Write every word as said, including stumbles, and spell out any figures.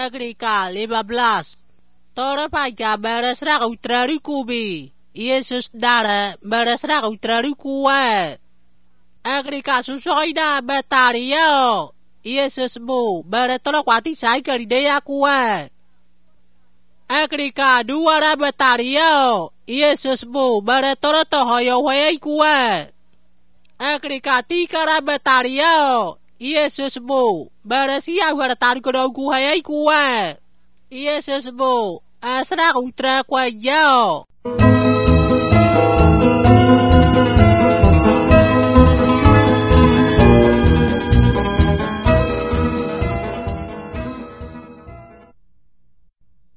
Agrika lima belas. Tora paga beres rak utrari kubi. Yesus dara beres rak utrari kuwe. Agrika susoy na batario. Yesus bu beres tolok wati say Galilea kuwe. Agrika dua ra batario. Yesus bu beres tolok tohoyo wei kuwe. Agrika tiga ra batario. Yesus bu beres iya beretari kodong kuwe kuwe. Yesus bu asra utra kwa yo.